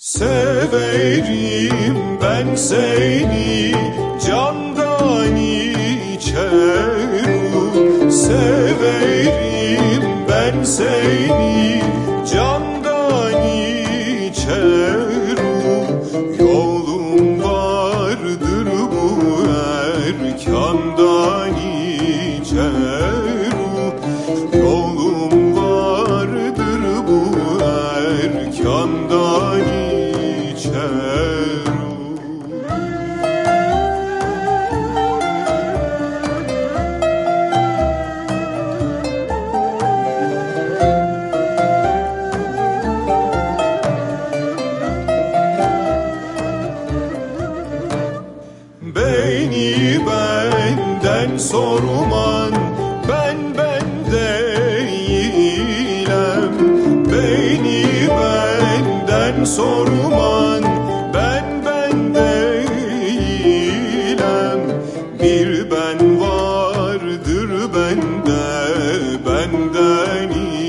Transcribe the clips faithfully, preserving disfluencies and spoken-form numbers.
Severim ben seni candan içerim. Severim ben seni candan içerim. Yolum vardır bu erkandan içerim. Yolum vardır bu erkandan içerim. Beni benden sorman, ben ben değilim. Beni benden sorman, ben ben değilim. Bir ben vardır bende, benden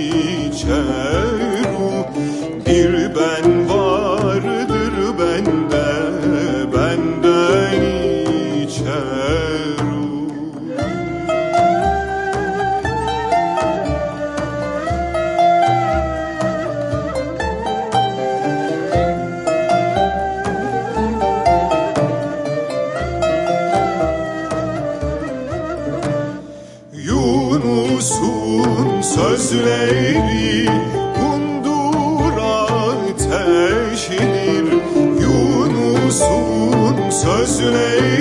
içerim. Bir ben vardır bende, benden içerim. Yunus'un sözleri hundur ateşidir. Yunus'un sözleri